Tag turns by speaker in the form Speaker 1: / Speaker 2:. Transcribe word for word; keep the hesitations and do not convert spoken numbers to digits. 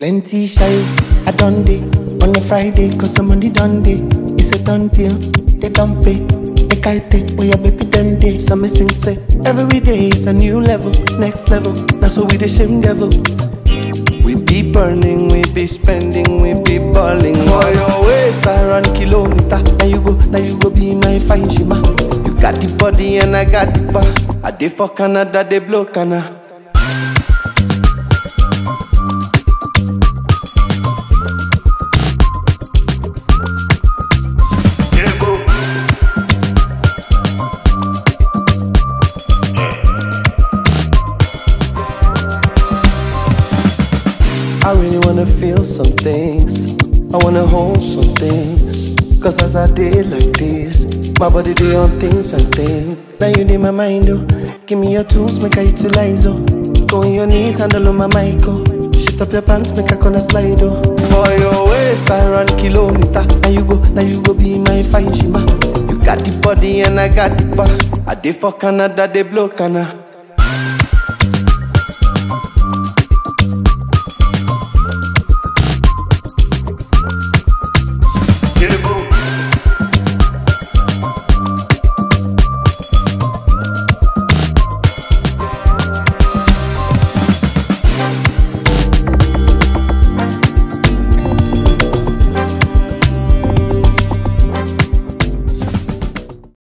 Speaker 1: Plenty shy, I done day on a Friday, cause I'm on the done day. It's a done deal, they don't pay. They kite, we a baby them day. So me sing say, every day is a new level, next level. That's what we the shame devil. We be burning, we be spending, we be balling. For your waist, I run kilometer. Now you go, now you go be my fine shima. You got the body and I got the bar. I dey for Canada, they blow Canada. I really wanna feel some things, I wanna hold some things. Cause as I did like this, my body do on things and things. Now you need my mind, oh. Give me your tools, make I utilize, oh. Go on your knees, handle on my mic, oh. Shift up your pants, make I gonna slide, oh. For your waist, I run kilometer. Now you go, now you go be my fine shima. You got the body and I got the bar. I dey for Canada, they blow Canada.